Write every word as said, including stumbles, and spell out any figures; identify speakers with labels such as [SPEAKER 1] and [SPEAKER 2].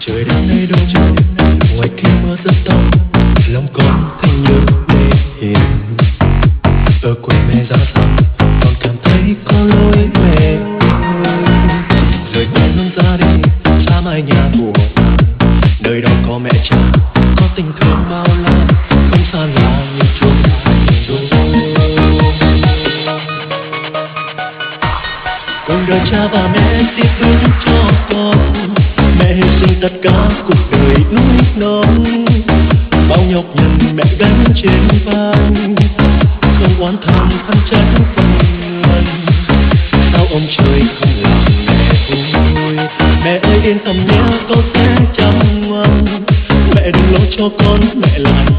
[SPEAKER 1] Trời đêm nay đông ngoài kia mưa rất to, lòng con thấy nhớ mẹ hiền. Ở quê mẹ ra sao con cảm thấy có lỗi mẹ. Rồi con lớn ra đi xa mái nhà của nơi đó có mẹ cha, có tình thương bao la, không xa lạ như chúng ta. Cuộc đời cha và mẹ tiếp bước cho con, mẹ hy sinh tất cả cuộc đời nuôi non. Bao nhọc nhằn mẹ gánh trên vai, không oán thầm thân trách phần lần. Sao ông trời không làm mẹ vui? Mẹ ơi yên tâm nhé, con sẽ chăm ngoan. Mẹ đừng lo cho con, mẹ là